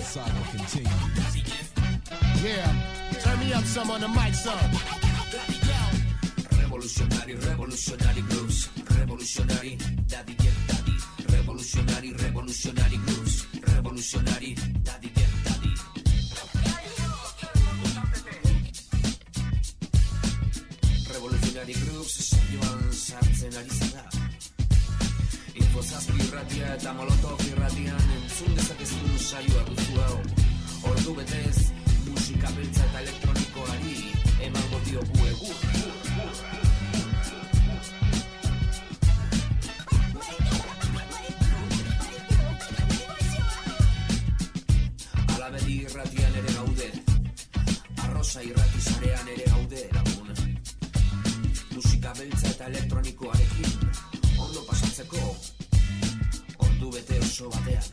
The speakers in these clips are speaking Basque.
saga continues. Yeah, turn me up some on the mic, son. Revolutionary, revolutionary grooves. Revolutionary, daddy get daddy. Revolutionary, revolutionary grooves. Revolutionary, daddy get daddy. Revolutionary grooves, saioan sartzen ari zara. Infozazpi irratia eta molotov irratian entzun dezakezun saioa duzu hau. Ordu betez, musika beltza eta elektronikoari emango diogu egur. Alabedi irratian ere gaude, arroza irrati sarean ere gaude lagun. Musika beltza eta elektronikoarekin ondo pasatzeko ordu bete oso batean.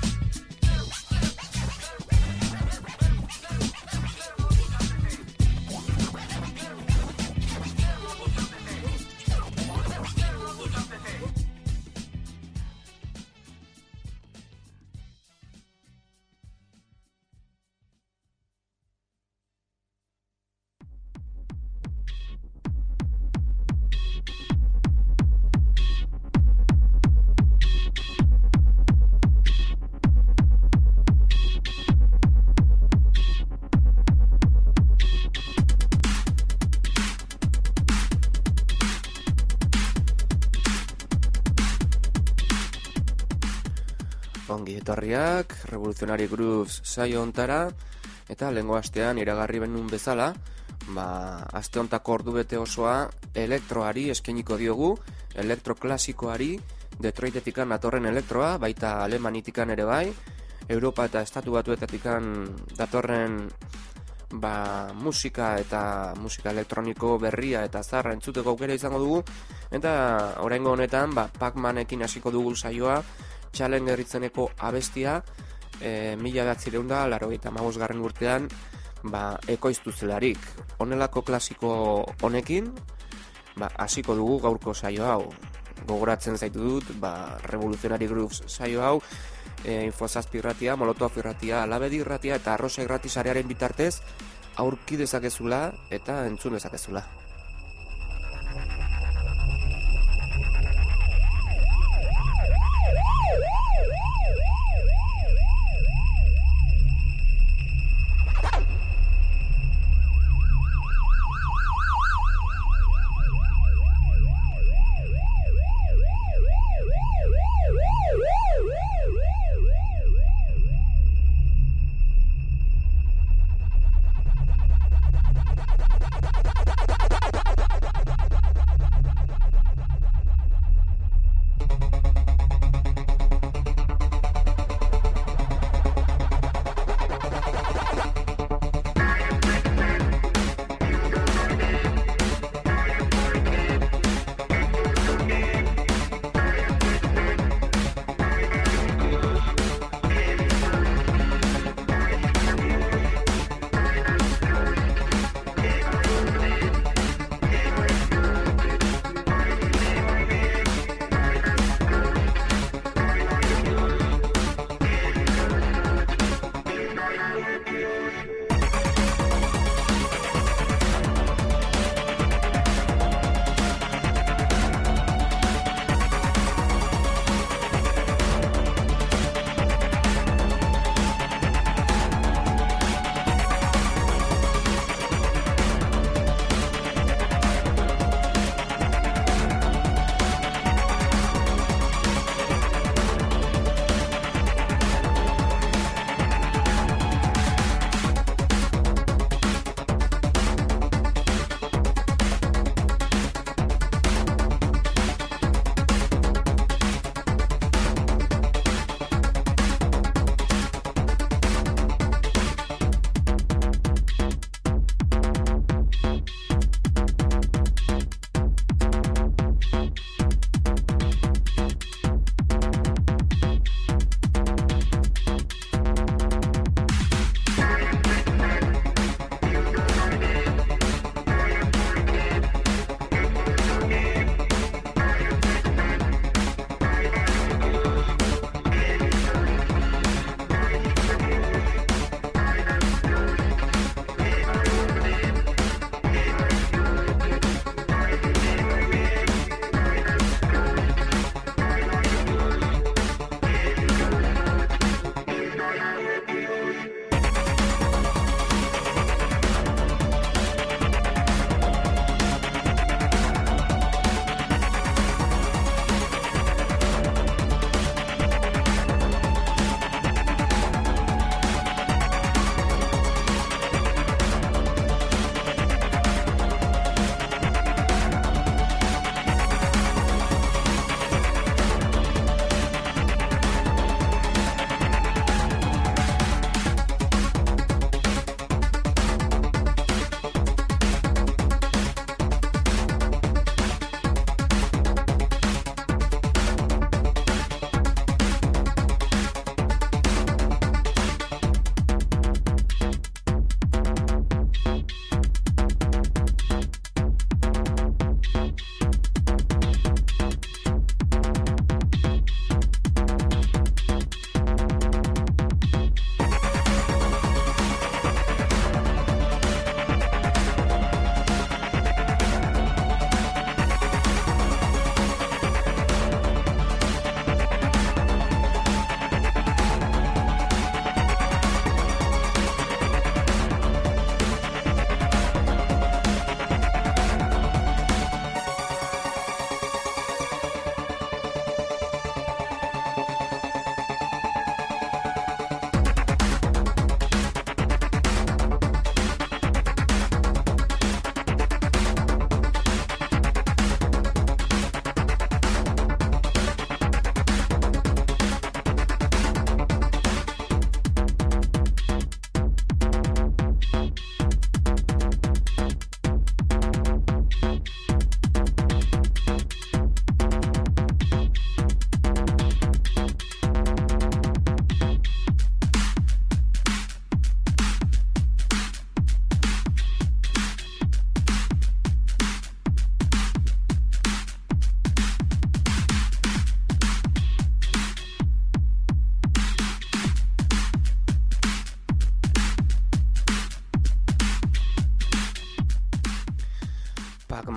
Ongi etorriak, Revolutionary Grooves saio hontara, eta lehengo astean iragarri benun bezala, aste hontako ordu bete osoa elektroari eskainiko diogu, elektroklasikoari, Detroitetikan datorren elektroa, baita Alemanitikan ere bai, Europa eta Estatu Batuetatikan datorren musika eta musika elektroniko berria eta zarra entzuteko aukera izango dugu, eta oraingo honetan Pac-Manekin hasiko dugu saioa, Challenger itzeneko abestia 1985 urtean ekoiztu zelarik. Honelako klasiko honekin hasiko dugu gaurko saio hau. Gogoratzen zaitu dut Revolutionary Grooves saio hau Infozazpi irratia, Molotov irratia, Alabedi irratia eta Arrosa irrati sarearen bitartez aurki dezakezula eta entzun dezakezula.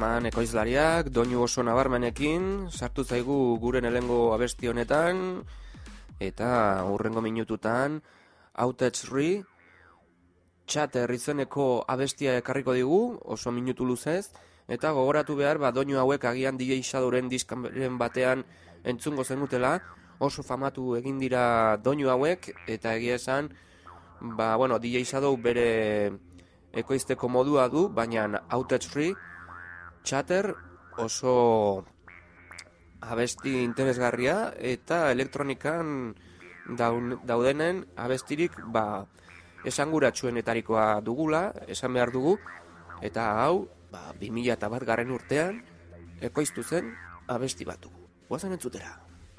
Orman ekoizlariak, doinu oso nabarmenekin, sartu zaigu gure lehengo abesti honetan, eta hurrengo minututan, Outage Re, Chatter izeneko abestia ekarriko digu, oso minutu luzez, eta gogoratu behar, doinu hauek agian DJ Shadowren diskaren batean entzungo zenutela, oso famatu egin dira doinu hauek, eta egia esan, DJ Shadow bere ekoizteko modua du, baina Outage Free, Chatter oso abesti interesgarria, eta elektronikan daudenen abestirik esanguratsuenetarikoa dugula, esan behar dugu, eta hau 2001 garren urtean ekoiztu zen abesti bat dugu. Guazen entzutera.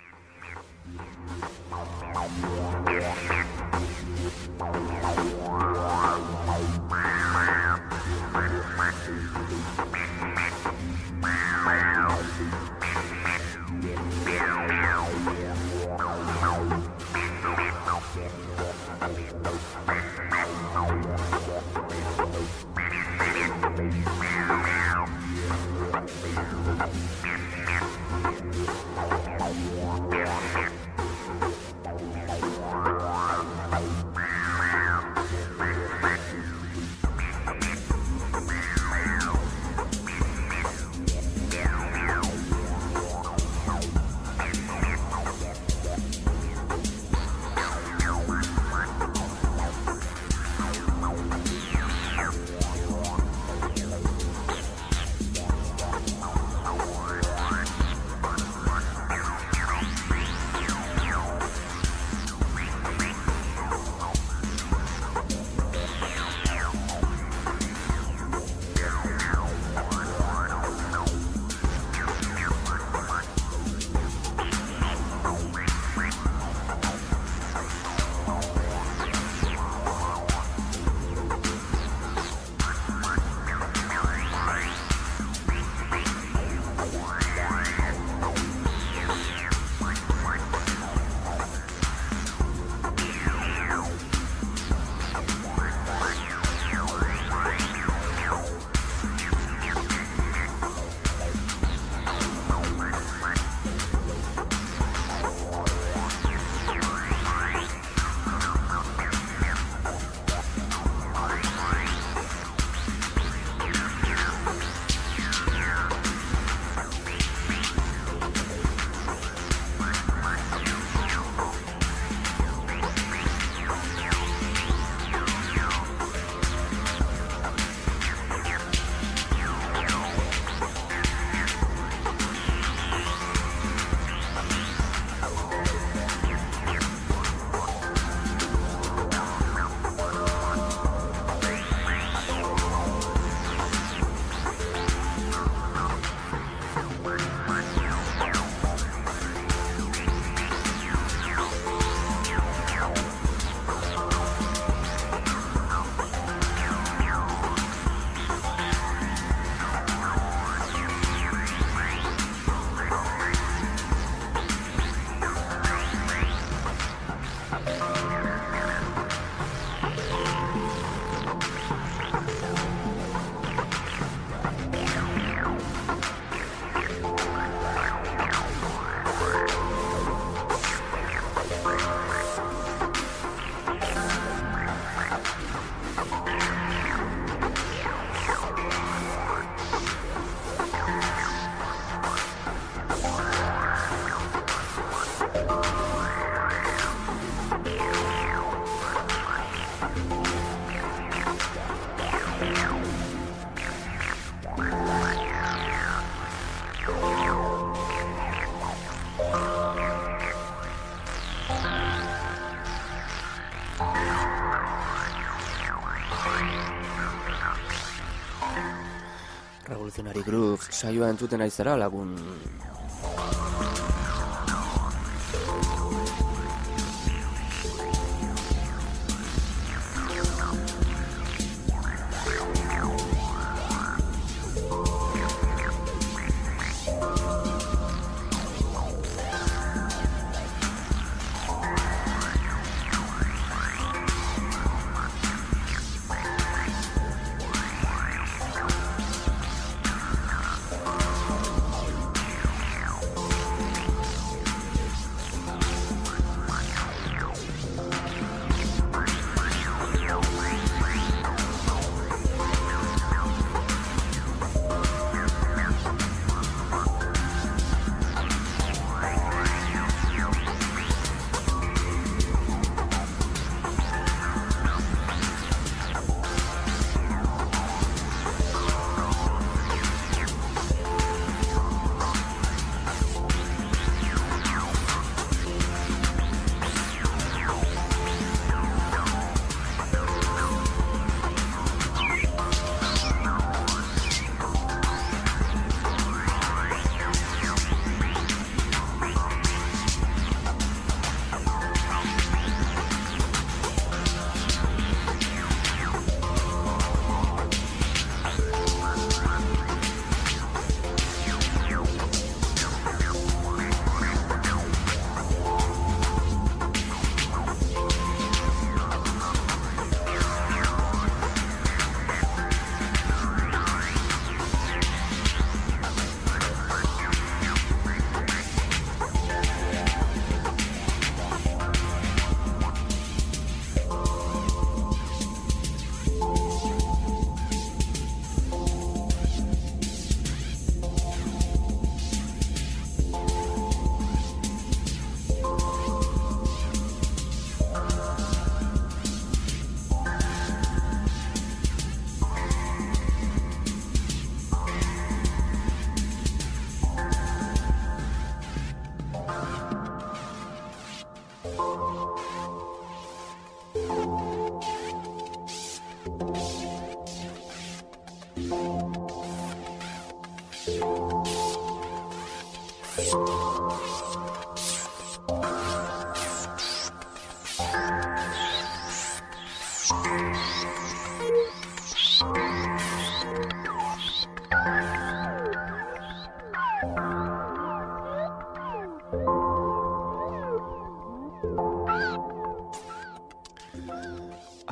Revolutionary Groove saioa entzuten aizera lagun.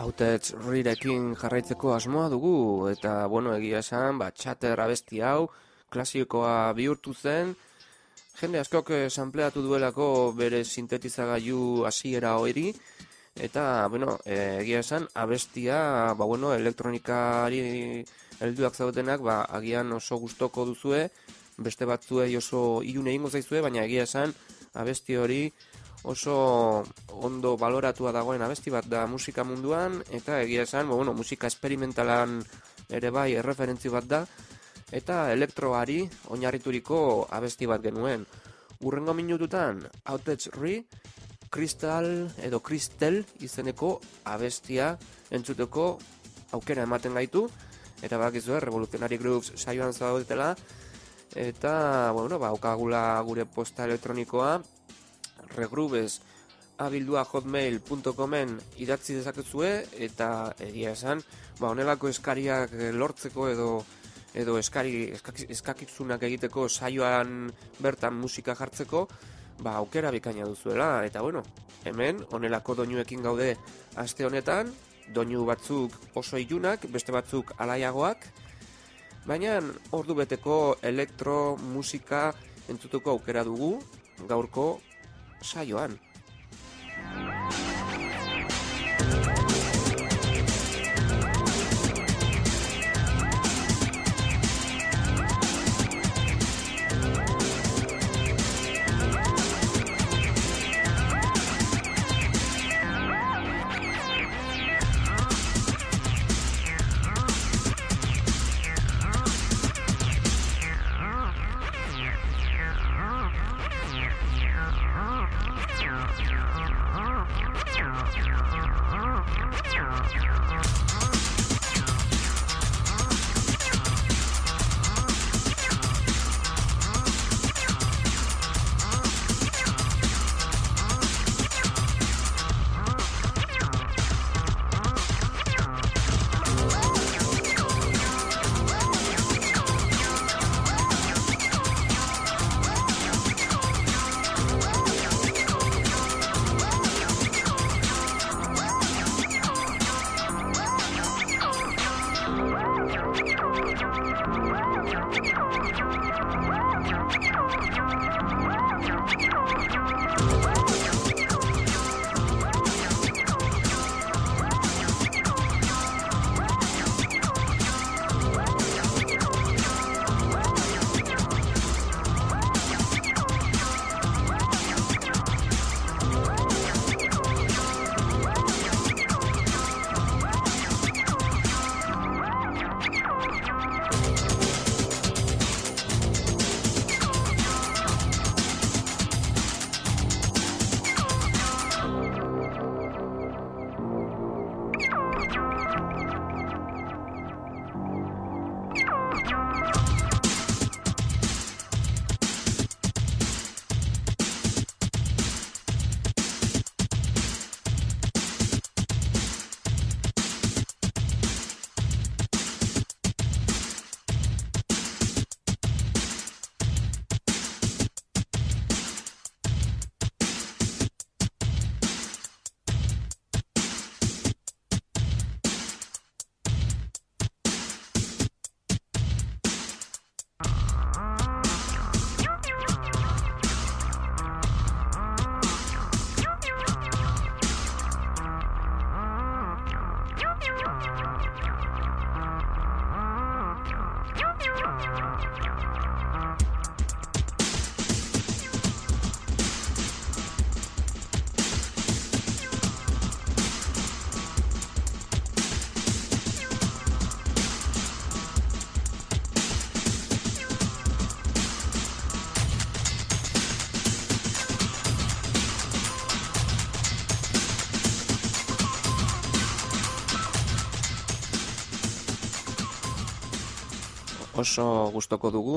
Outage Reerekin jarraitzeko asmoa dugu, eta, bueno, egia esan, Chatter abesti hau, klasikoa bihurtu zen, jende askok sampleatu duelako bere sintetizagailu hasiera hori, eta, bueno, egia esan, abestia, elektronikari helduak zaudenak, agian oso gustoko duzue, beste batzuei oso ilun egingo zaizue, baina egia esan, abesti hori oso ondo baloratua dagoen abesti bat da musika munduan, eta egia esan, musika esperimentalan ere bai erreferentzi bat da, eta elektroari oinarrituriko abesti bat genuen. Hurrengo minututan, Outage Re, Crystal edo Crystal izeneko abestia entzuteko aukera ematen gaitu, eta bakizue, Revolutionary Grooves saioan zaudetela, eta, aukagula gure posta elektronikoa, regrubes@hotmail.comen idatzi dezakezue, eta egia esan, honelako eskariak lortzeko edo eskakizunak egiteko saioan bertan musika jartzeko, aukera bikaina duzuela, eta hemen honelako doinuekin gaude aste honetan, doinu batzuk oso ilunak, beste batzuk alaiagoak, baina ordu beteko elektro musika entzutuko aukera dugu gaurko saioan. Oso gustoko dugu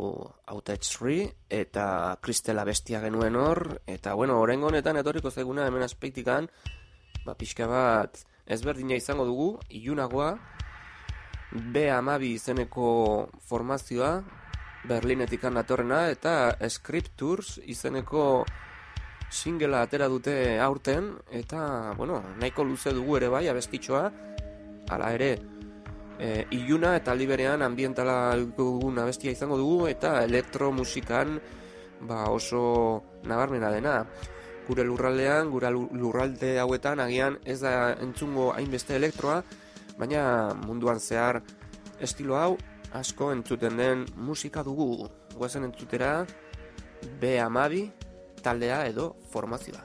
Outage Re eta Crystal abestia genuen hor, eta oraingo honetan etorriko zaiguna hemen azpeitikan, pixka bat ezberdina izango dugu, ilunagoa, B12 izeneko formazioa, Berlinetik datorrena, eta Scriptures izeneko Singela atera dute aurten, eta, bueno, nahiko luze dugu ere bai, abestitxoa, hala ere, iluna eta aldi berean ambientala dugun abestia izango dugu, eta elektromusikan oso nabarmena dena. Gure lurraldean, gure lurralde hauetan, agian ez da entzungo hainbeste elektroa, baina munduan zehar estilo hau asko entzuten den musika dugu. Guazen entzutera B12 taldea edo formazioa.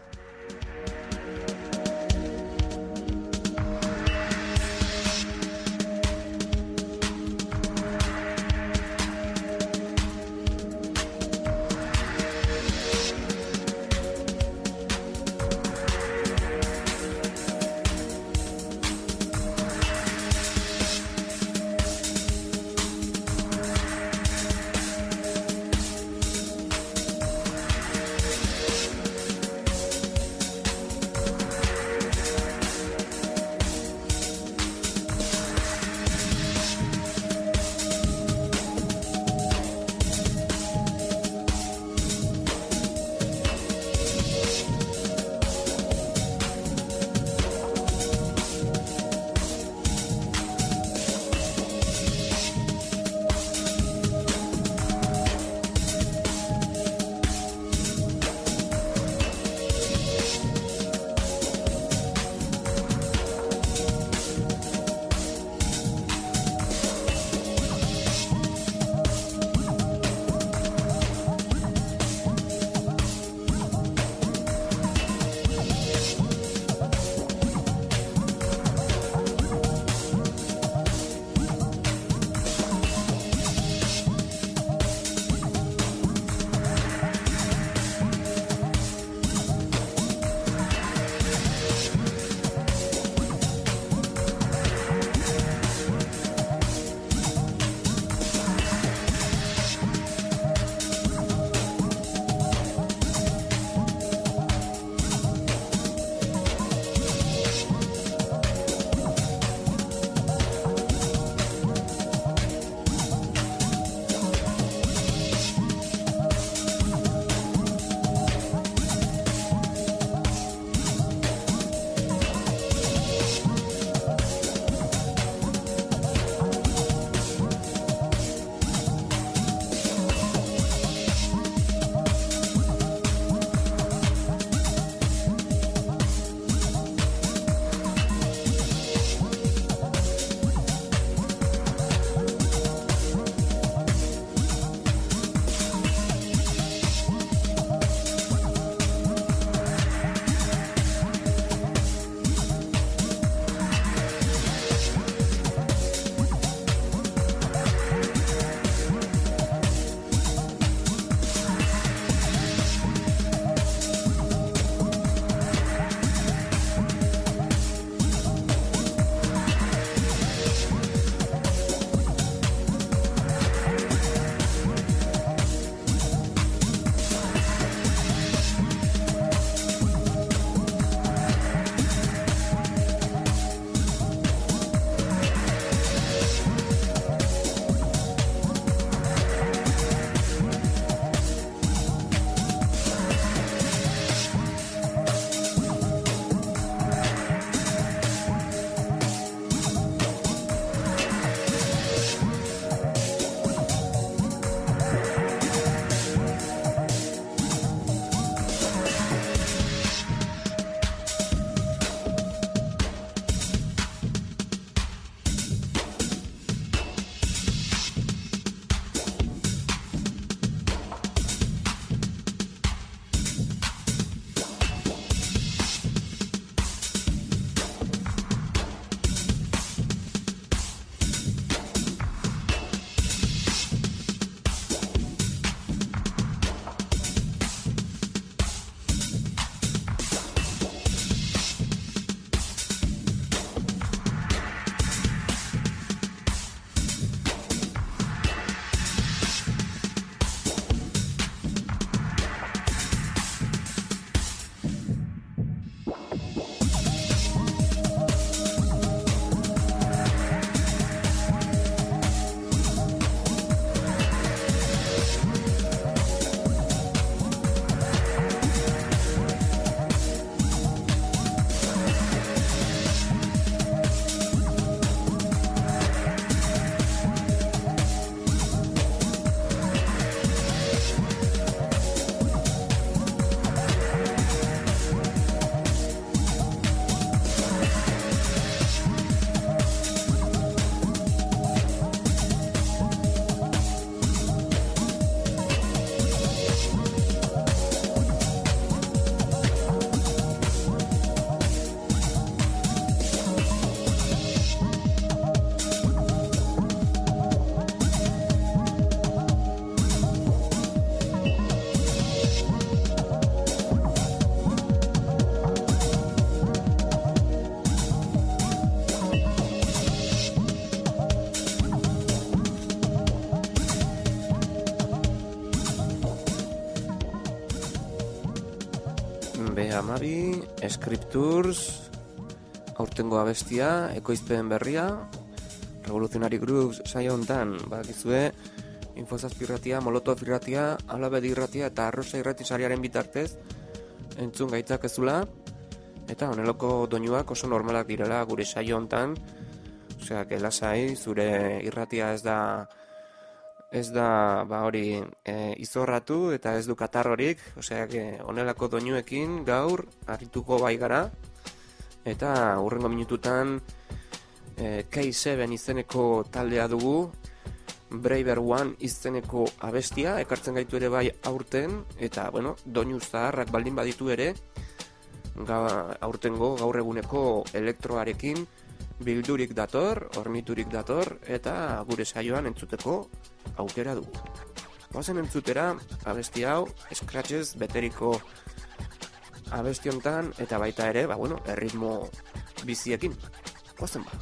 12 Scriptures, aurtengo abestia, ekoizpen berria, Revolutionary Grooves saio hontan, badakizue, Infozazpi irratia, Molotov irratia, Alabedi irratia eta Arrosa irratisariaren bitartez entzun gaitzakezula, eta honeloko doinuak oso normalak direla gure saio hontan, osea, lasai, zure irratia ez da hori izorratu eta ez du katarrorik, osea, honelako doinuekin gaur arituko bai gara, eta hurrengo minututan K7 izeneko taldea dugu, Braver One izeneko abestia, ekartzen gaitu ere bai aurten, eta, bueno, doinu zaharrak baldin baditu ere, aurtengo gaur eguneko elektroarekin bildurik dator, horniturik dator, eta gure saioan entzuteko aukera dugu. Goazen entzutera, abesti hau, Scratches beteriko abesti hontan, eta baita ere, erritmo biziekin. Goazen ba.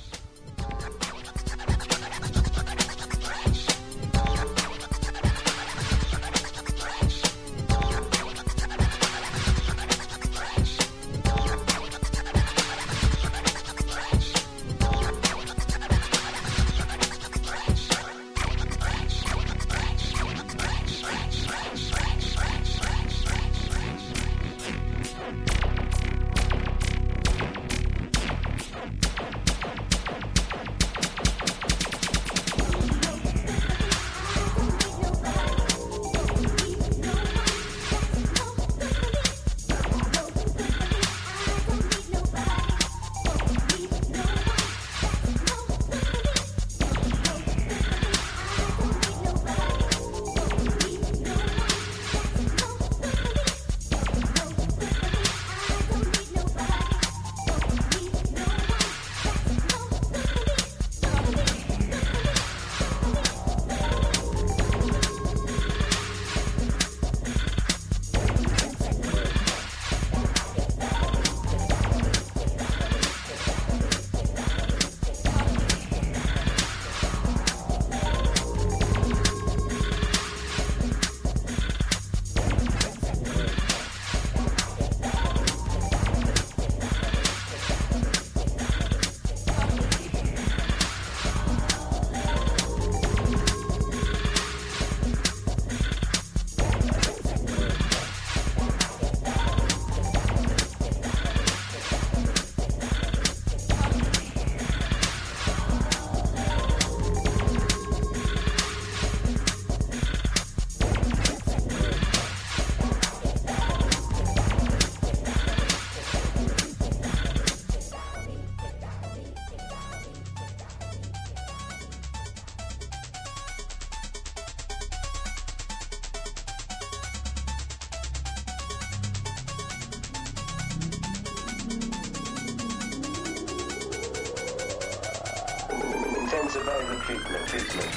Survivor treatment.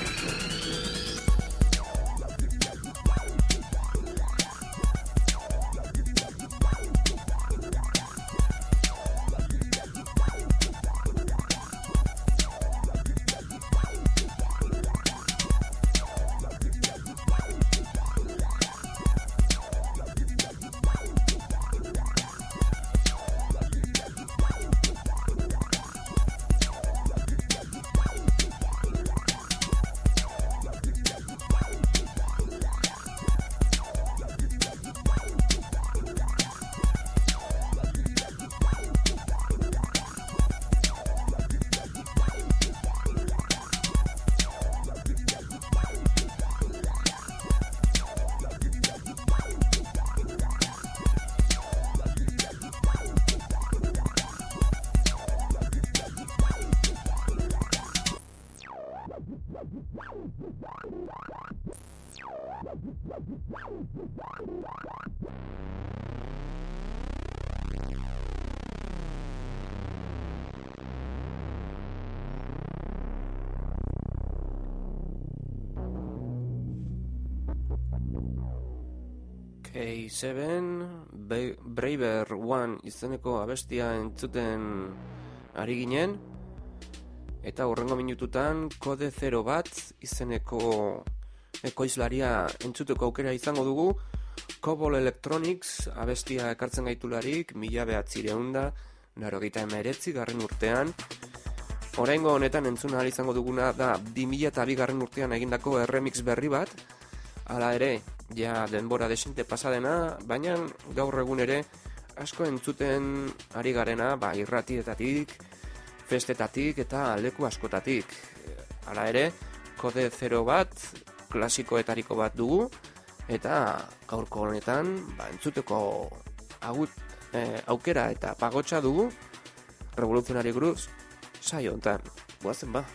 K7 Braver One izeneko abestia entzuten ari ginen, eta hurrengo minututan Kode 0 bat izeneko ekoizlaria entzuteko aukera izango dugu. Cobol Electronics abestia ekartzen gaitularik 1989 urtean. Oraingo honetan entzun ahal izango duguna da 2002 urtean egindako remix berri bat. Hala ere, ja denbora desente pasadena, baina gaur egun ere asko entzuten ari garena, irratietatik, festetatik eta leku askotatik. Hala ere, Kode 0 bat, klasikoetariko bat dugu, eta gaurko honetan entzuteko aukera eta pagotxa dugu Revolutionary Grooves saio hontan. Goazen ba.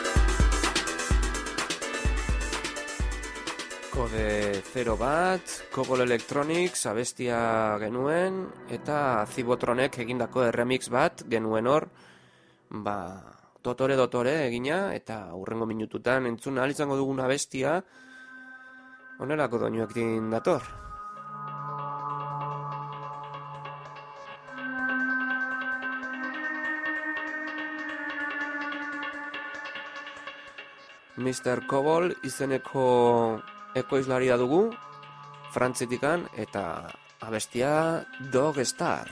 Kode 0 bat, Cobol Electronics abestia genuen, eta Zibotronek egindako remix bat genuen hor, dotore egina, eta hurrengo minututan entzun ahal izango duguna abestia, onelako doinuekin dator. Mr. Cobol izeneko ekoizlaria dugu, Frantzitikan, eta abestia Dog Star.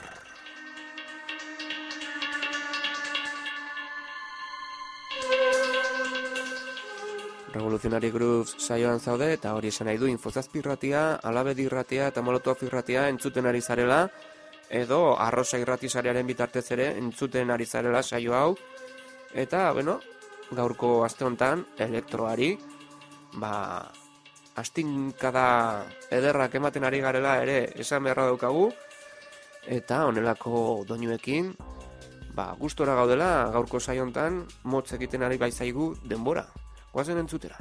Revolutionary Grooves saioan zaude, eta hori esan nahi du Infozazpi irratia, Alabedi irratia eta Molotov irratia entzuten ari zarela, edo Arrosa irrati sarearen bitartez ere entzuten ari zarela saio hau, eta, gaurko aste honetan, elektroari, astinkada ederrak ematen ari garela ere esan beharra daukagu, eta honelako doinuekin, gustora gaudela gaurko saio honetan motz egiten ari baizaigu denbora. Goazen entzutera.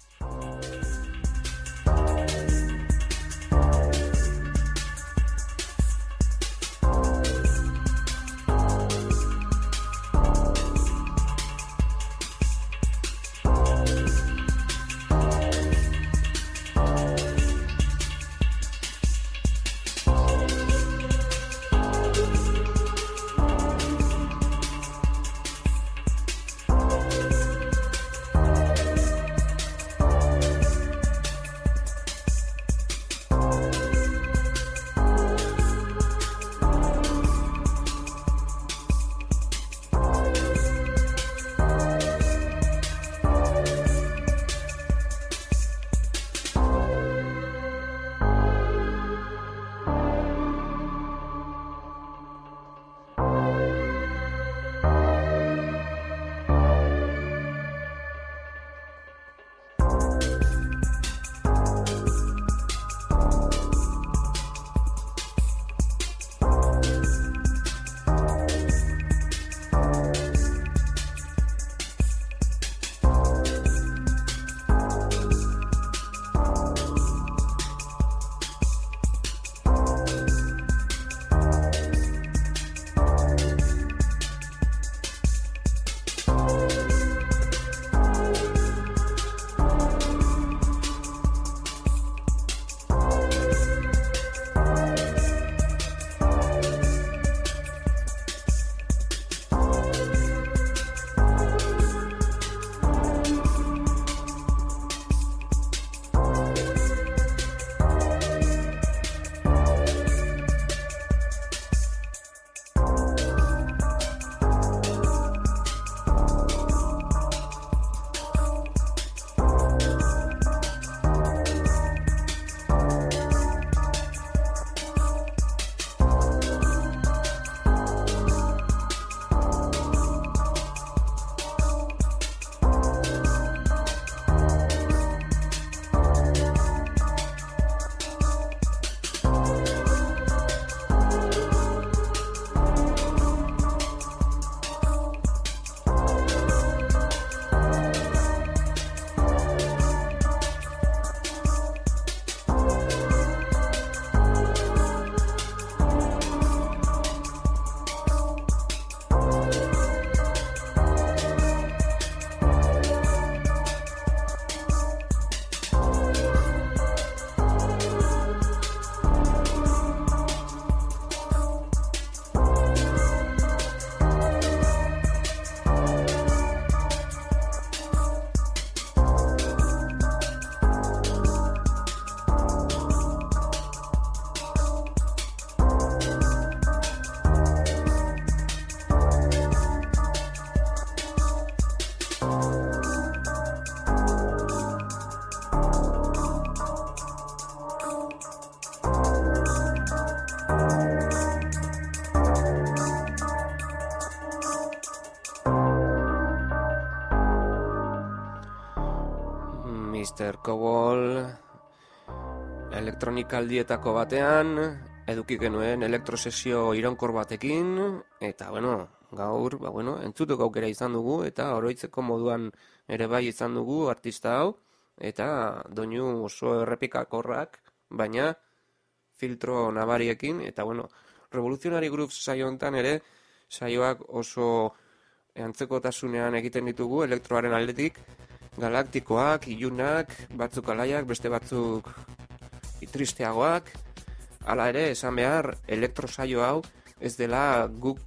Mr. Cobol elektronikaldietako batean eduki genuen elektrosesio iraunkor batekin, eta gaur, entzutuko aukera izan dugu, eta oroitzeko moduan ere bai izan dugu artista hau, eta doinu oso errepikakorrak, baina filtro nabariekin, eta bueno, Revolutionary Grooves saio honetan ere, saioak oso antzekotasunean egiten ditugu elektroaren aldetik, galaktikoak, ilunak, batzuk alaiak, beste batzuk tristeagoak. Hala ere, esan behar, elektro saio hau ez dela guk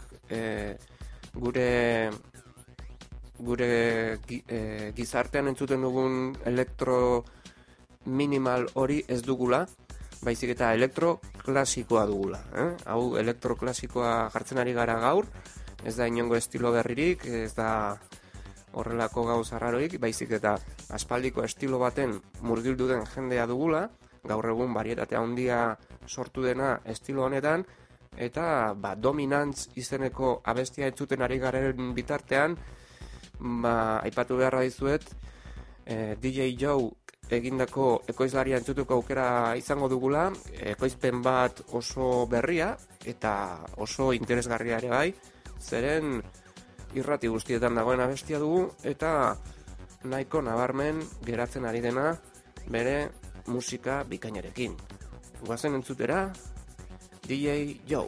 gure gizartean entzuten dugun elektro minimal hori ez dugula, baizik eta elektro klasikoa dugula. Hau elektro klasikoa jartzen ari gara gaur, ez da inongo estilo berririk, ez da horrelako gauza rarorik, baizik eta aspaldiko estilo baten murgildu den jendea dugula, gaur egun barietatea handia sortu dena estilo honetan, eta Dominantz izeneko abestia entzuten ari garen bitartean, aipatu beharra dizuet, DJ Joe egindako ekoizlaria entzutuko aukera izango dugula, ekoizpen bat oso berria eta oso interesgarria ere bai, zeren irrati guztietan dagoen abestia dugu eta nahiko nabarmen geratzen ari dena bere musika bikainarekin. Goazen entzutera, DJ Joe.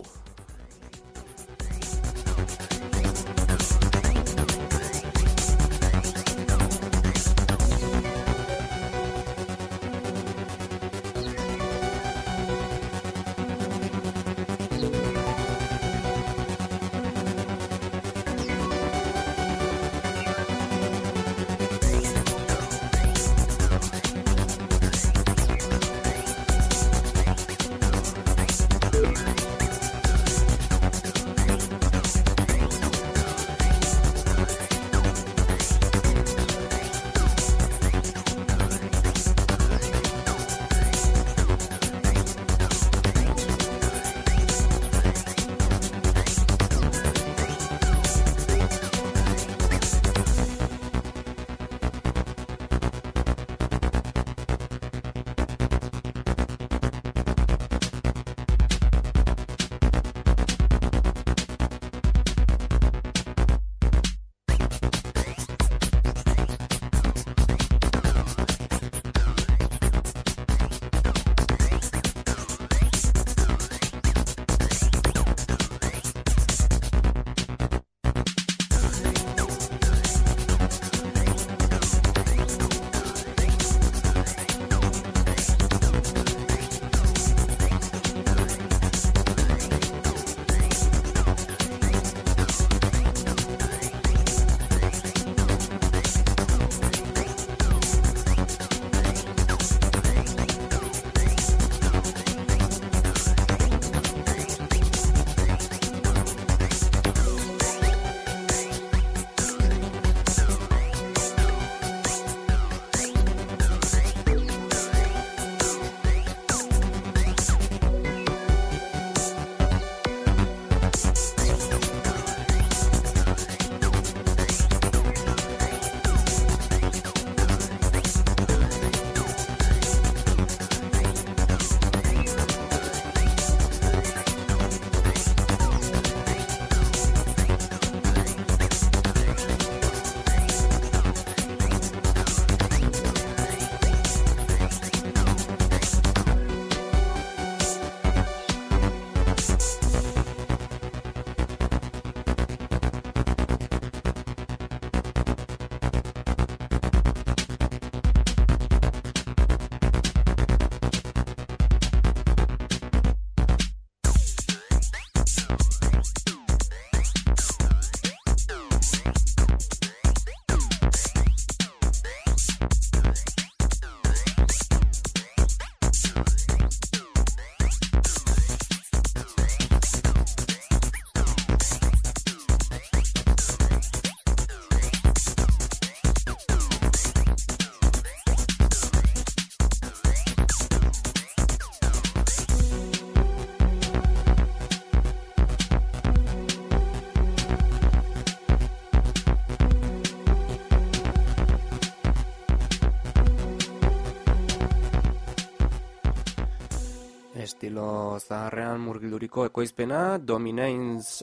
estilo zaharrean murgilduriko ekoizpena, Dominantz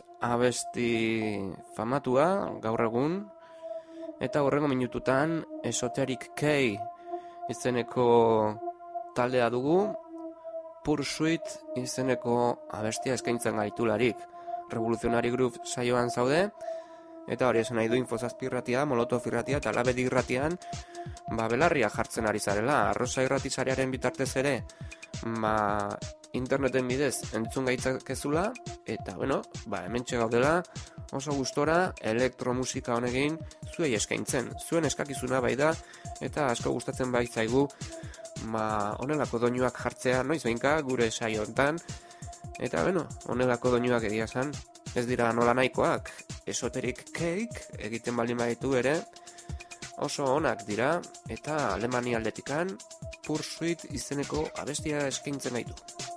abesti famatua gaur egun, eta horrengo minututan Esoteric K izeneko taldea dugu, Pursuit izeneko abestia eskaintzen gaitularik. Revolutionary Groove saioan zaude, eta hori esan nahi du Infozazpi irratia, Molotov irratia eta Labedi irratian belarria jartzen ari zarela. Arrosa irratisarearen bitartez ere interneten bidez entzun gaitzakezula, eta hementxe gaudela oso gustora elektromusika honekin zuei eskaintzen. Zuen eskakizuna bai da, eta asko gustatzen bai zaigu honelako doinuak jartzea noiz behinka gure saio hontan. Eta honelako doinuak egia esan ez dira nola nahikoak. Esoteric Cake egiten baldin baditu ere oso onak dira, eta Alemania aldetikan Pursuit izeneko abestia eskaintzen gaitu.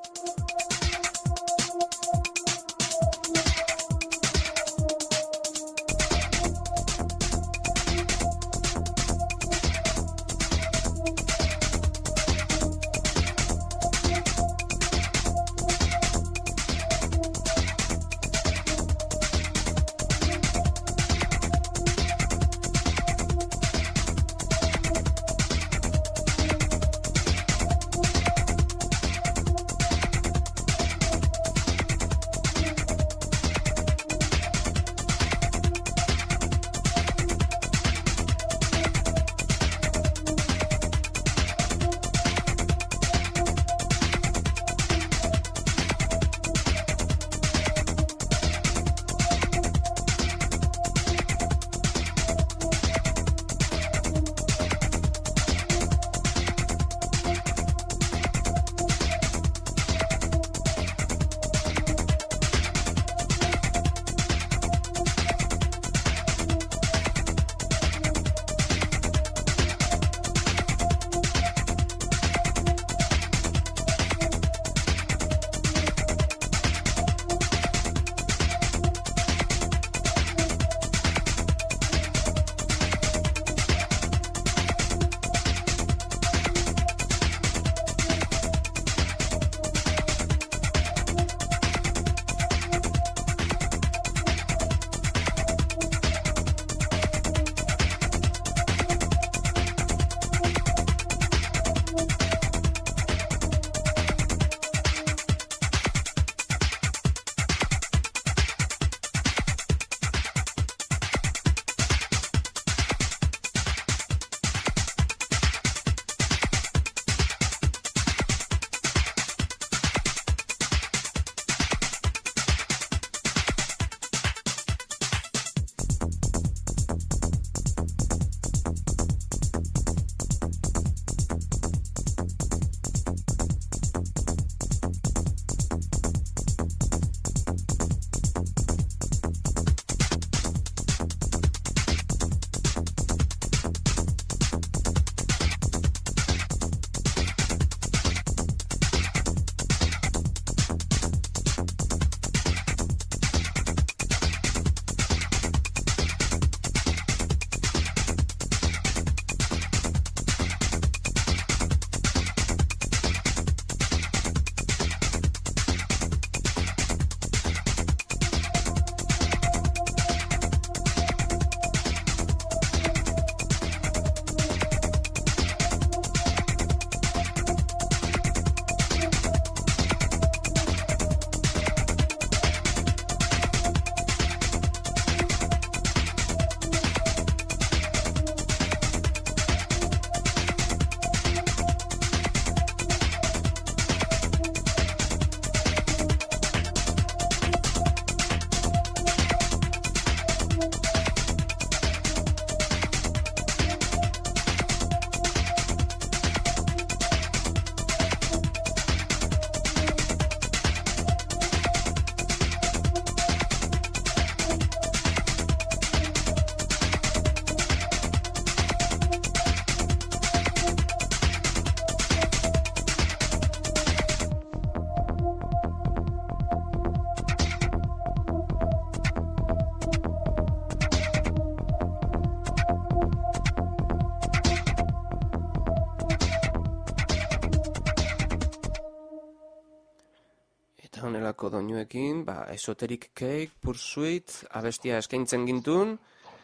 honelako doinuekin, Esoteric Cake, Pursuit, abestia eskaintzen gintun,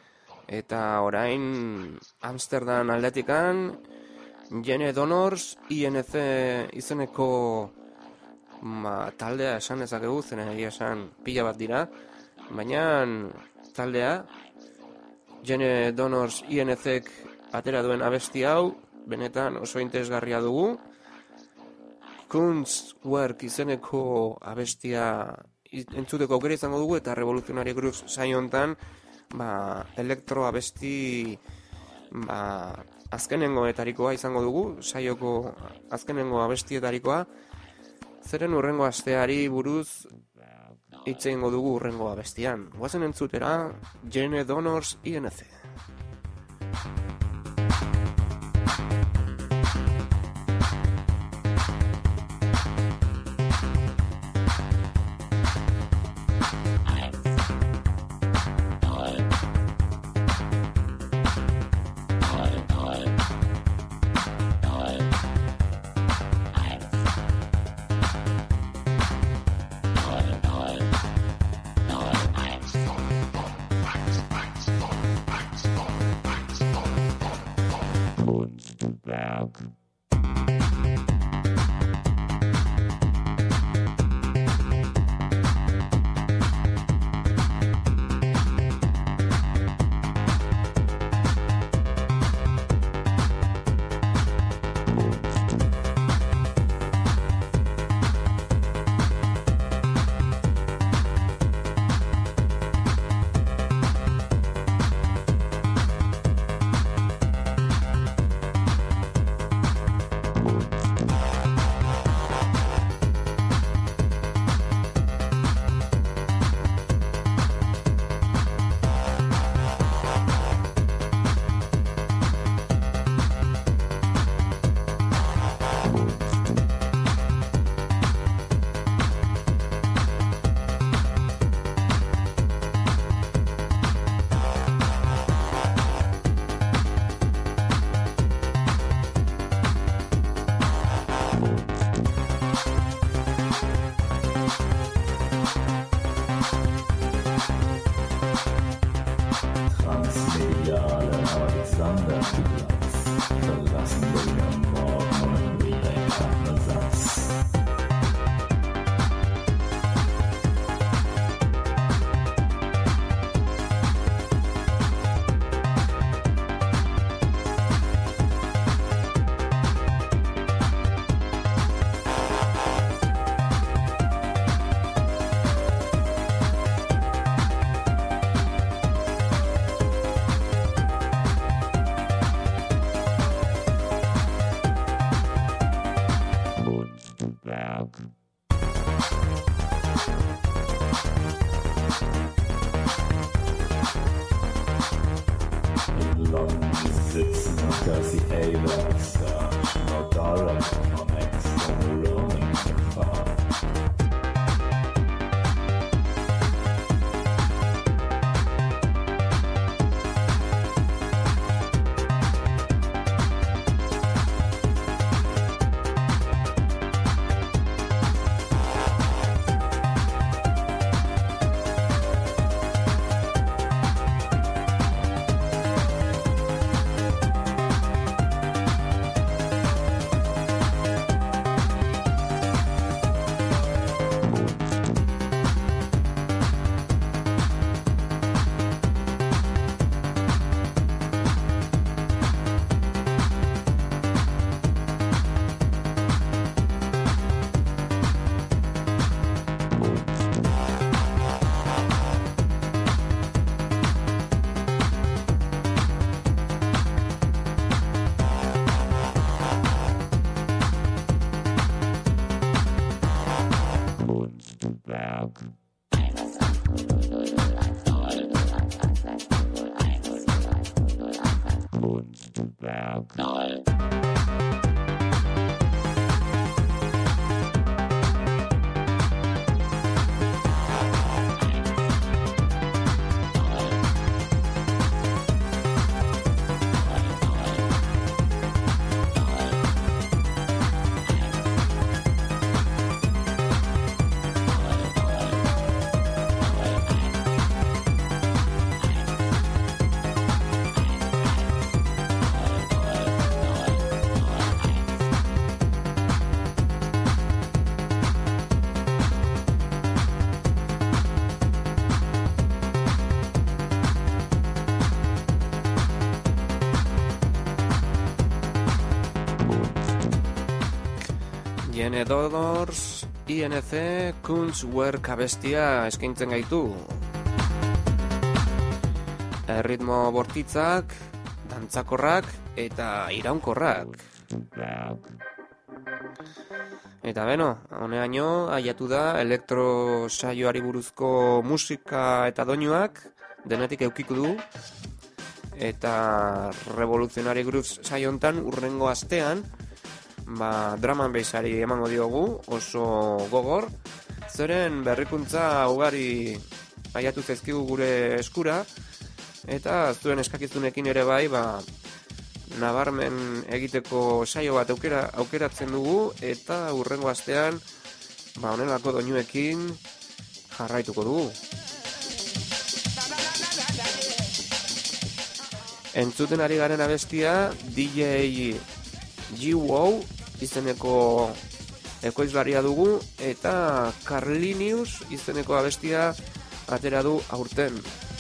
eta orain Amsterdam aldetikan, Gene Donors, INC izeneko taldea esan dezakegu, zen egia esan pila bat dira, baina taldea Gene Donors INC-ek atera duen abesti hau, benetan oso interesgarria dugu. Kunstwerk izeneko abestia entzuteko aukera izango dugu, eta Revolutionary Grooves saio hontan elektro abesti azkenengoetarikoa izango dugu, saioko azkenengo abestietarikoa. Zeren urrengo asteari buruz hitz egingo dugu urrengo abestian. Goazen entzutera Gene Donors INC. Doors, INC, Kunstwerk abestia eskaintzen gaitu. Erritmo bortitzak, dantzakorrak eta iraunkorrak. Eta beno, honeaino aiatu da elektro saioari buruzko musika eta doinuak denetik eukiko du. Eta Revolutionary Grooves saio hontan urrengo astean drum and bassari emango diogu oso gogor. Zeren berrikuntza ugari aiatu zaizkigu gure eskura. Eta zuen eskakizunekin ere bai, nabarmen egiteko saio bat aukeratzen dugu, eta urrengo astean, honelako doinuekin jarraituko dugu. Entzuten ari garen abestia, DJ G-Wow izeneko ekoizlaria dugu, eta Carlinius izeneko abestia atera du aurten.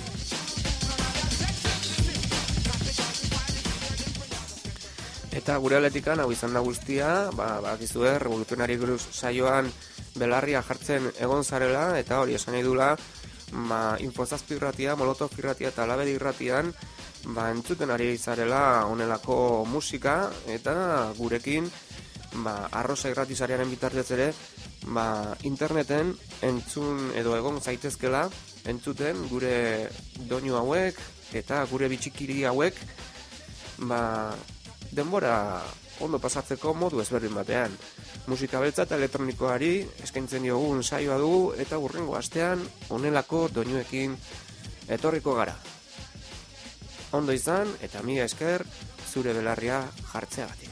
Eta gure aletikan hau izan da guztia, bakizue Revolutionary Grooves saioan belarria jartzen egon zarela, eta hori esan nahi dula, Infozazpi irratia, Molotov irratia eta Labedi irratian, entzuten ari zarela honelako musika, eta gurekin, Arrosa irratizariaren bitartez ere, interneten entzun edo egon zaitezkela, entzuten gure doinu hauek, eta gure bitxikiri hauek, denbora ondo pasatzeko modu ezberdin batean. Musika beltza eta elektronikoari eskaintzen diogun saioa dugu, eta hurrengo astean honelako doinuekin etorriko gara. Ondo izan, eta mila esker zure belarria jartzeagatik.